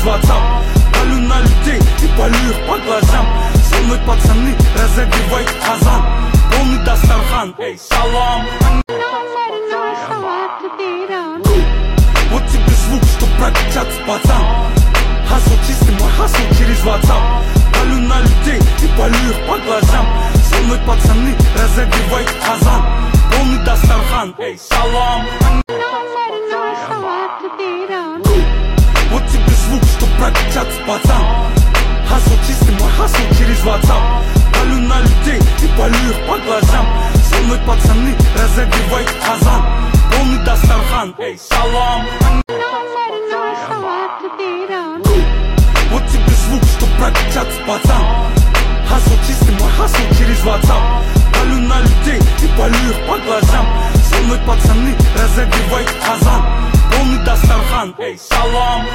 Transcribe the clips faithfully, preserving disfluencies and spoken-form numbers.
WhatsApp. Палю на людей и палю их по глазам. Со мной пацаны разогревают казан. Полный Дастархан, эй, салам. Вот тебе звук, чтоб прокачаться, пацан. Хасл чистый, мой хасл через WhatsApp. Палю на людей и палю их по глазам. Со мной пацаны разогревают казан. Полный Дастархан, эй, салам. Вот тебе звук, чтоб прокачаться, пацан. Хасл чистый, мой хасл через WhatsApp. Палю на людей и палю их по глазам. Со мной пацаны разогревают казан. Полный Дастархан, эй, салам. Вот тебе звук, чтоб прокачаться, пацан. Хасл чистый, мой хасл через WhatsApp. Палю на людей и палю их по глазам. Со мной пацаны разогревают казан. Полный Дастархан, эй, салам.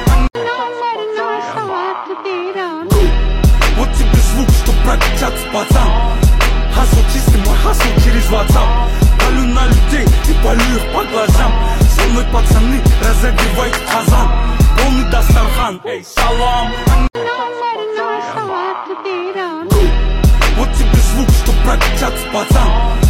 Вот тебе звук, чтоб прокачаться, пацан. Хасл чистый, мой хасл через WhatsApp. Палю на людей и палю их по глазам. Со мной пацаны разогревают казан. Полный Дастархан, эй, салам. Вот тебе звук, чтоб прокачаться, пацан.